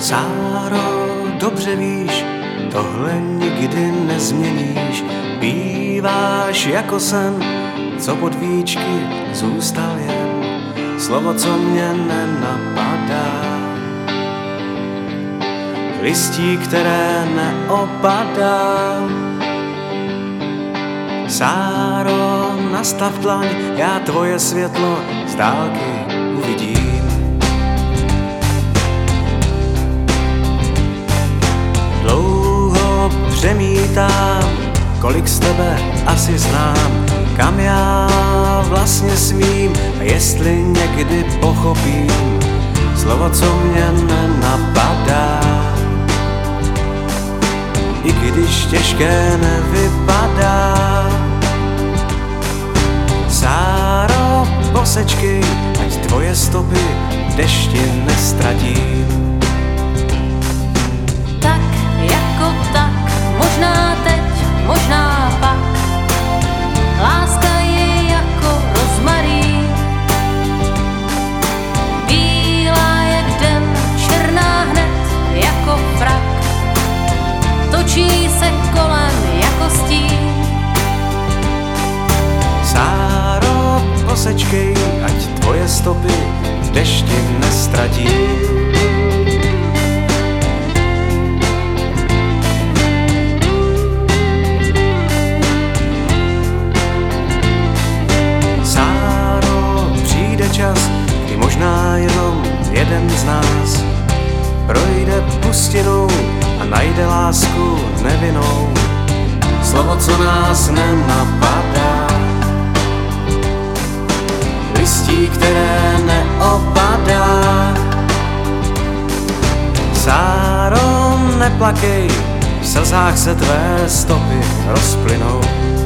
Sáro, dobře víš, tohle nikdy nezměníš. Býváš jako sen, co pod víčky zůstal jen slovo, co mě nenapadá. Listí, které neopadá. Sáro, nastav dlaň, já tvoje světlo z dálky uvidím. Dlouho přemítám, kolik z tebe asi znám, kam já vlastně smím a jestli někdy pochopím slovo, co mě nenapadá. I když těžké nevypadá. Sáro, posečky, ať tvoje stopy v dešti nestratím. Tak jako tak, možná teď, možná pak, láska je jako rozmarín. Bílá jak den, černá hned jako frak, točí se kolem jako stín. Sáro, posečkej, ať tvoje stopy v dešti nestratím. Čas, kdy možná jenom jeden z nás projde pustinou a najde lásku nevinnou. Slovo, co nás nenapadá. Listí, které neopadá. Sáro, neplakej, v slzách se tvé stopy rozplynou.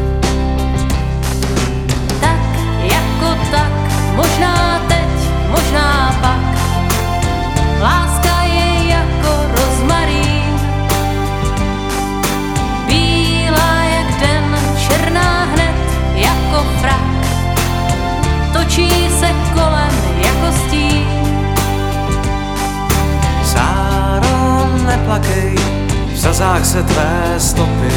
Možná teď, možná pak, láska je jako rozmarín. Bílá jak den, černá hned jako frak, točí se kolem jako stín. Sáro, neplakej, v slzách se tvé stopy